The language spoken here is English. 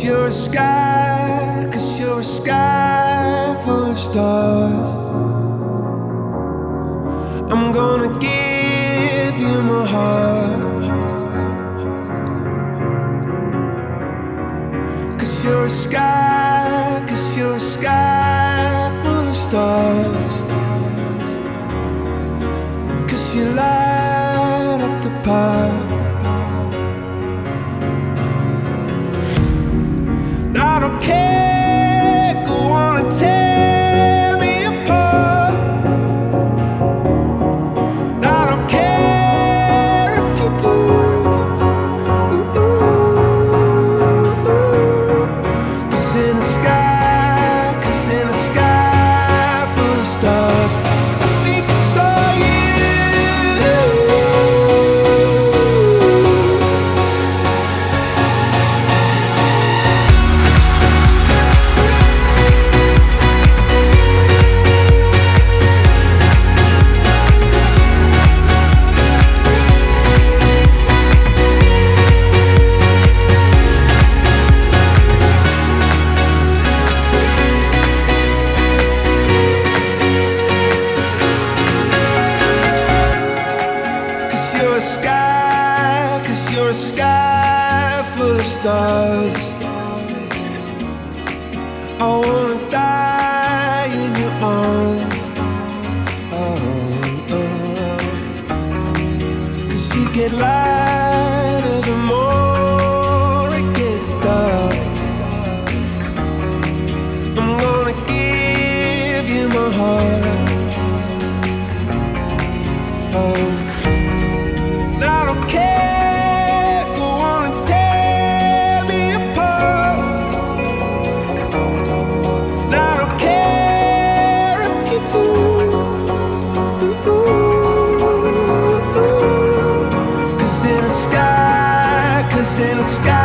you're a sky, 'cause you're a sky full of stars. I'm gonna give you my heart, 'cause you're a sky, 'cause you're a sky full of stars. 'Cause you light up the park. I don't care, go on and tear me apart. I don't care if you do. 'Cause in the sky, 'cause in the sky full of stars, I think I saw you. You're a sky, 'cause you're a sky full of stars. I wanna die in your arms. Oh, oh. 'Cause you get lighter the more it gets dark. I'm gonna give you my heart. Oh, I don't care, go on and tear me apart. I don't care if you do. 'Cause in the sky, 'cause in the sky